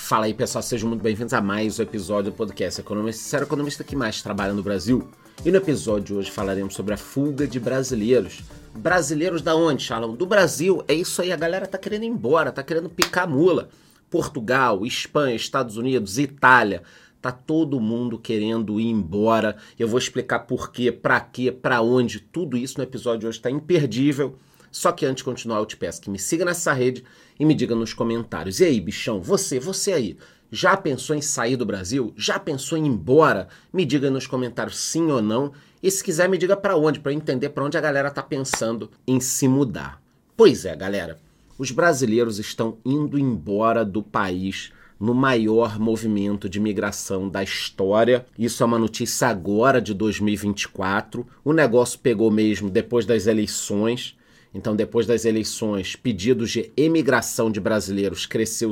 Fala aí, pessoal, sejam muito bem-vindos a mais um episódio do podcast Economista Sincero, economista que mais trabalha no Brasil. E no episódio de hoje falaremos sobre a fuga de brasileiros. Brasileiros da onde, Charlão? Do Brasil. É isso aí, a galera tá querendo ir embora, tá querendo picar a mula. Portugal, Espanha, Estados Unidos, Itália, tá todo mundo querendo ir embora. Eu vou explicar por quê, pra onde, tudo isso no episódio de hoje tá imperdível. Só que antes de continuar, eu te peço que me siga nessa rede e me diga nos comentários. E aí, bichão, você aí, já pensou em sair do Brasil? Já pensou em ir embora? Me diga nos comentários sim ou não. E se quiser, me diga pra onde, pra eu entender pra onde a galera tá pensando em se mudar. Pois é, galera, os brasileiros estão indo embora do país no maior movimento de migração da história. Isso é uma notícia agora de 2024. O negócio pegou mesmo depois das eleições. Então, depois das eleições, pedidos de emigração de brasileiros cresceu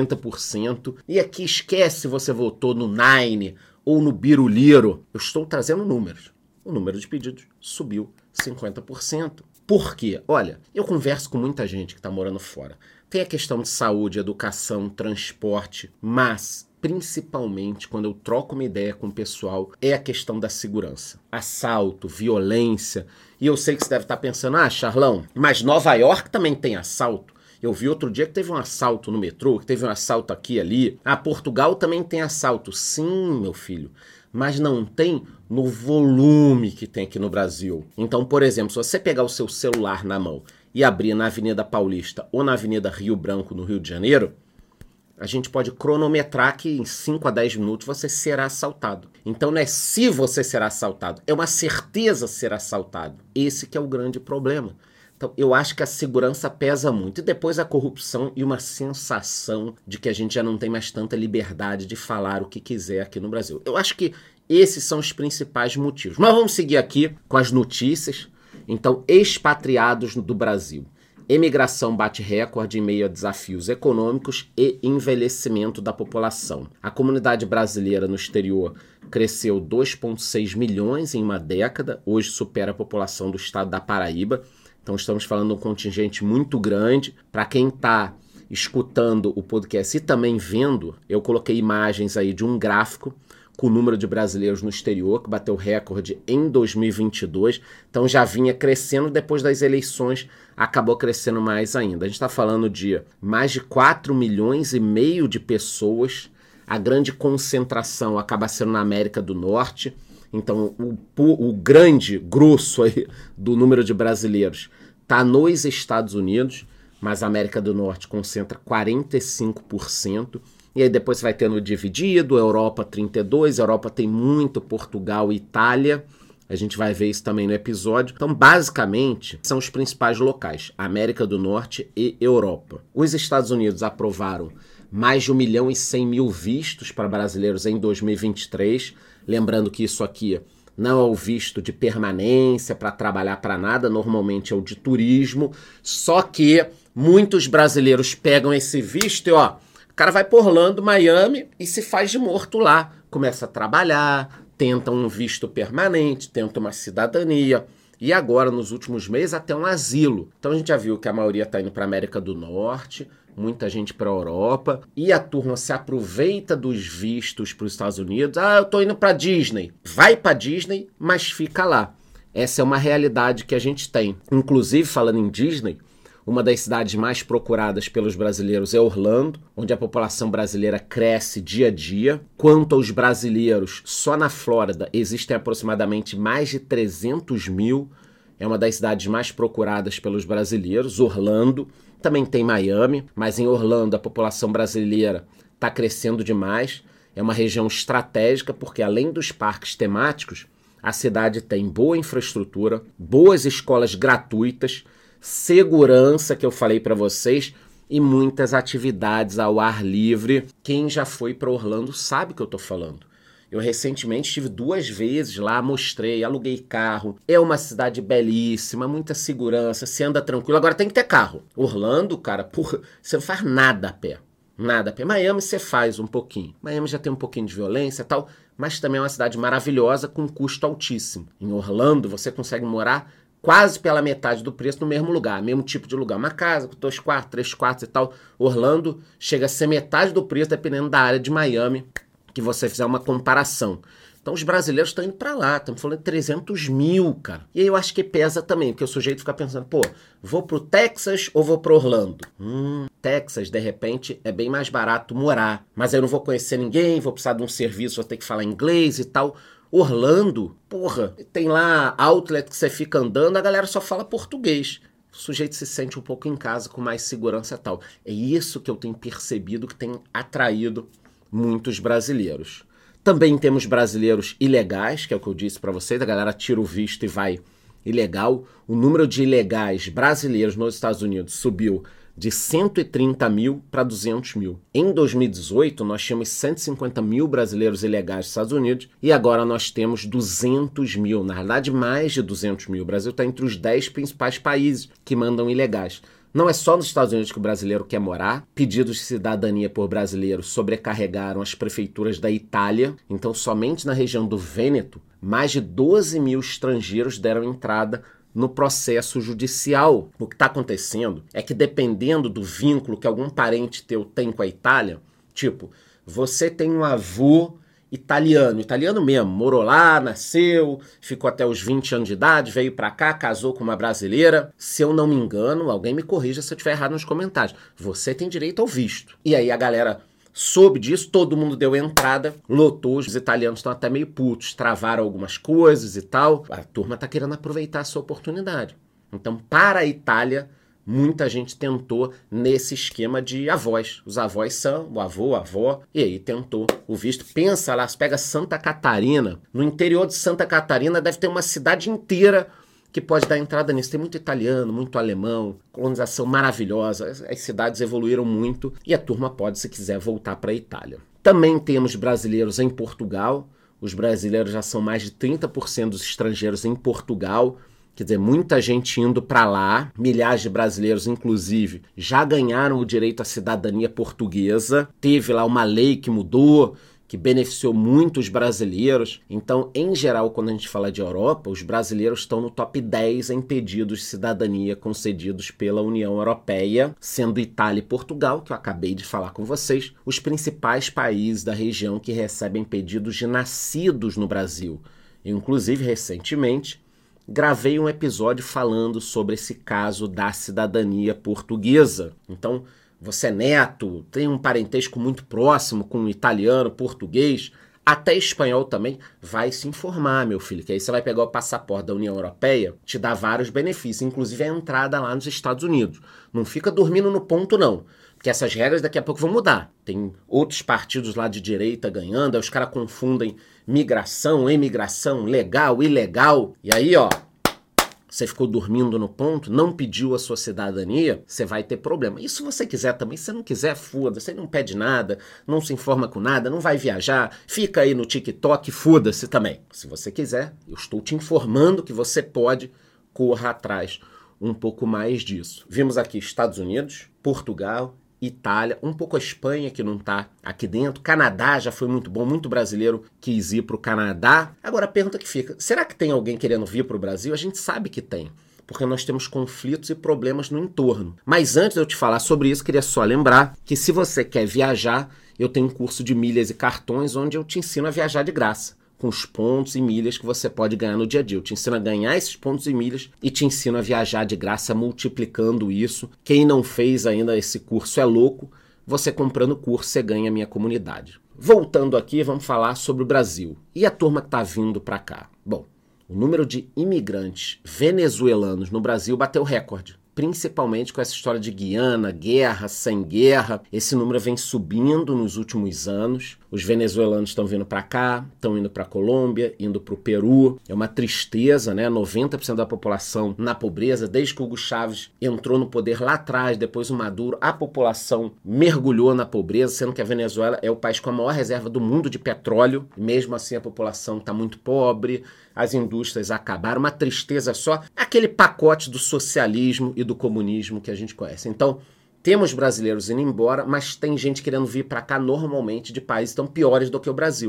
50%. E aqui esquece se você votou no Nine ou no Biruliro. Eu estou trazendo números. O número de pedidos subiu 50%. Por quê? Olha, eu converso com muita gente que está morando fora. Tem a questão de saúde, educação, transporte, mas principalmente quando eu troco uma ideia com o pessoal, é a questão da segurança. Assalto, violência. E eu sei que você deve estar pensando, Charlão, mas Nova York também tem assalto. Eu vi outro dia que teve um assalto no metrô, que teve um assalto aqui e ali. Portugal também tem assalto. Sim, meu filho, mas não tem no volume que tem aqui no Brasil. Então, por exemplo, se você pegar o seu celular na mão e abrir na Avenida Paulista ou na Avenida Rio Branco, no Rio de Janeiro, a gente pode cronometrar que em 5 a 10 minutos você será assaltado. Então não é se você será assaltado, é uma certeza ser assaltado. Esse que é o grande problema. Então eu acho que a segurança pesa muito. E depois a corrupção e uma sensação de que a gente já não tem mais tanta liberdade de falar o que quiser aqui no Brasil. Eu acho que esses são os principais motivos. Mas vamos seguir aqui com as notícias. Então, expatriados do Brasil. Emigração bate recorde em meio a desafios econômicos e envelhecimento da população. A comunidade brasileira no exterior cresceu 2,6 milhões em uma década, hoje supera a população do estado da Paraíba. Então estamos falando de um contingente muito grande. Para quem está escutando o podcast e também vendo, eu coloquei imagens aí de um gráfico com o número de brasileiros no exterior, que bateu recorde em 2022. Então já vinha crescendo, depois das eleições acabou crescendo mais ainda. A gente está falando de mais de 4,5 milhões de pessoas. A grande concentração acaba sendo na América do Norte. Então o grande grosso aí do número de brasileiros está nos Estados Unidos, mas a América do Norte concentra 45%. E aí depois você vai tendo dividido, Europa 32%, Europa tem muito, Portugal e Itália. A gente vai ver isso também no episódio. Então, basicamente, são os principais locais, América do Norte e Europa. Os Estados Unidos aprovaram mais de 1.100.000 vistos para brasileiros em 2023. Lembrando que isso aqui não é o visto de permanência para trabalhar para nada, normalmente é o de turismo. Só que muitos brasileiros pegam esse visto e o cara vai para Orlando, Miami e se faz de morto lá. Começa a trabalhar, tenta um visto permanente, tenta uma cidadania e agora, nos últimos meses, até um asilo. Então a gente já viu que a maioria está indo para a América do Norte, muita gente para a Europa e a turma se aproveita dos vistos para os Estados Unidos. Eu tô indo para Disney. Vai para Disney, mas fica lá. Essa é uma realidade que a gente tem. Inclusive, falando em Disney, uma das cidades mais procuradas pelos brasileiros é Orlando, onde a população brasileira cresce dia a dia. Quanto aos brasileiros, só na Flórida existem aproximadamente mais de 300 mil. É uma das cidades mais procuradas pelos brasileiros, Orlando. Também tem Miami, mas em Orlando a população brasileira está crescendo demais. É uma região estratégica porque, além dos parques temáticos, a cidade tem boa infraestrutura, boas escolas gratuitas, segurança, que eu falei para vocês, e muitas atividades ao ar livre. Quem já foi para Orlando sabe o que eu tô falando. Eu recentemente estive 2 vezes lá, mostrei, aluguei carro. É uma cidade belíssima, muita segurança, você anda tranquilo. Agora tem que ter carro. Orlando, cara, você não faz nada a pé. Nada a pé. Miami você faz um pouquinho. Miami já tem um pouquinho de violência e tal, mas também é uma cidade maravilhosa com custo altíssimo. Em Orlando você consegue morar quase pela metade do preço no mesmo lugar, mesmo tipo de lugar. Uma casa com 2 quartos, 3 quartos e tal. Orlando chega a ser metade do preço, dependendo da área de Miami, que você fizer uma comparação. Então os brasileiros estão indo para lá, estamos falando de 300 mil, cara. E aí eu acho que pesa também, porque o sujeito fica pensando, pô, vou pro Texas ou vou pro Orlando? Texas, de repente, é bem mais barato morar, mas eu não vou conhecer ninguém, vou precisar de um serviço, vou ter que falar inglês e tal. Orlando, porra, tem lá outlet que você fica andando, a galera só fala português. O sujeito se sente um pouco em casa, com mais segurança e tal. É isso que eu tenho percebido que tem atraído muitos brasileiros. Também temos brasileiros ilegais, que é o que eu disse para vocês, a galera tira o visto e vai ilegal. O número de ilegais brasileiros nos Estados Unidos subiu de 130 mil para 200 mil. Em 2018, nós tínhamos 150 mil brasileiros ilegais nos Estados Unidos e agora nós temos 200 mil, na verdade mais de 200 mil. O Brasil está entre os 10 principais países que mandam ilegais. Não é só nos Estados Unidos que o brasileiro quer morar. Pedidos de cidadania por brasileiros sobrecarregaram as prefeituras da Itália. Então, somente na região do Vêneto, mais de 12 mil estrangeiros deram entrada no processo judicial. O que está acontecendo é que, dependendo do vínculo que algum parente teu tem com a Itália, tipo, você tem um avô italiano mesmo, morou lá, nasceu, ficou até os 20 anos de idade, veio pra cá, casou com uma brasileira. Se eu não me engano, alguém me corrija se eu estiver errado nos comentários, você tem direito ao visto. E aí a galera soube disso, todo mundo deu entrada, lotou, os italianos estão até meio putos, travaram algumas coisas e tal. A turma tá querendo aproveitar essa oportunidade. Então, para a Itália, muita gente tentou nesse esquema de avós. Os avós são o avô, a avó, e aí tentou o visto. Pensa lá, você pega Santa Catarina, no interior de Santa Catarina deve ter uma cidade inteira que pode dar entrada nisso. Tem muito italiano, muito alemão, colonização maravilhosa, as cidades evoluíram muito e a turma pode, se quiser, voltar para a Itália. Também temos brasileiros em Portugal, os brasileiros já são mais de 30% dos estrangeiros em Portugal. Quer dizer, muita gente indo para lá, milhares de brasileiros, inclusive, já ganharam o direito à cidadania portuguesa. Teve lá uma lei que mudou, que beneficiou muito os brasileiros. Então, em geral, quando a gente fala de Europa, os brasileiros estão no top 10 em pedidos de cidadania concedidos pela União Europeia, sendo Itália e Portugal, que eu acabei de falar com vocês, os principais países da região que recebem pedidos de nascidos no Brasil. Eu, inclusive, recentemente, gravei um episódio falando sobre esse caso da cidadania portuguesa. Então, você é neto, tem um parentesco muito próximo com italiano, português, até espanhol também, vai se informar, meu filho, que aí você vai pegar o passaporte da União Europeia, te dá vários benefícios, inclusive a entrada lá nos Estados Unidos. Não fica dormindo no ponto, não, porque essas regras daqui a pouco vão mudar. Tem outros partidos lá de direita ganhando, aí os caras confundem migração, emigração, legal, ilegal, e aí, ó, você ficou dormindo no ponto, não pediu a sua cidadania, você vai ter problema. E se você quiser também, se não quiser, foda-se, você não pede nada, não se informa com nada, não vai viajar, fica aí no TikTok, foda-se também. Se você quiser, eu estou te informando que você pode, corra atrás um pouco mais disso. Vimos aqui Estados Unidos, Portugal, Itália, um pouco a Espanha que não está aqui dentro, Canadá já foi muito bom, muito brasileiro quis ir para o Canadá. Agora a pergunta que fica, será que tem alguém querendo vir para o Brasil? A gente sabe que tem, porque nós temos conflitos e problemas no entorno. Mas antes de eu te falar sobre isso, queria só lembrar que se você quer viajar, eu tenho um curso de milhas e cartões onde eu te ensino a viajar de graça, com os pontos e milhas que você pode ganhar no dia a dia. Eu te ensino a ganhar esses pontos e milhas e te ensino a viajar de graça multiplicando isso. Quem não fez ainda esse curso é louco. Você comprando o curso, você ganha a minha comunidade. Voltando aqui, vamos falar sobre o Brasil. E a turma que está vindo para cá? Bom, o número de imigrantes venezuelanos no Brasil bateu recorde. Principalmente com essa história de Guiana, guerra, sem guerra. Esse número vem subindo nos últimos anos. Os venezuelanos estão vindo para cá, estão indo para a Colômbia, indo para o Peru. É uma tristeza, né? 90% da população na pobreza. Desde que o Hugo Chávez entrou no poder lá atrás, depois o Maduro, a população mergulhou na pobreza, sendo que a Venezuela é o país com a maior reserva do mundo de petróleo. Mesmo assim, a população está muito pobre, as indústrias acabaram. Uma tristeza só. Aquele pacote do socialismo e do comunismo que a gente conhece. Então, temos brasileiros indo embora, mas tem gente querendo vir para cá normalmente de países tão piores do que o Brasil.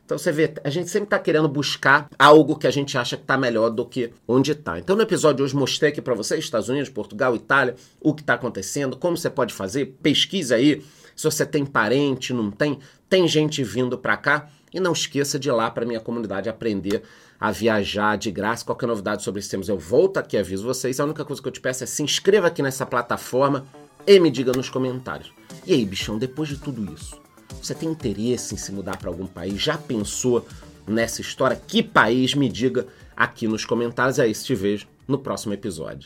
Então você vê, a gente sempre está querendo buscar algo que a gente acha que está melhor do que onde está. Então no episódio de hoje mostrei aqui para vocês, Estados Unidos, Portugal, Itália, o que está acontecendo, como você pode fazer, pesquisa aí, se você tem parente, não tem gente vindo para cá. E não esqueça de ir lá para a minha comunidade aprender a viajar de graça. Qualquer novidade sobre esses temas eu volto aqui e aviso vocês. A única coisa que eu te peço é se inscreva aqui nessa plataforma e me diga nos comentários. E aí, bichão, depois de tudo isso, você tem interesse em se mudar para algum país? Já pensou nessa história? Que país? Me diga aqui nos comentários. E aí, te vejo no próximo episódio.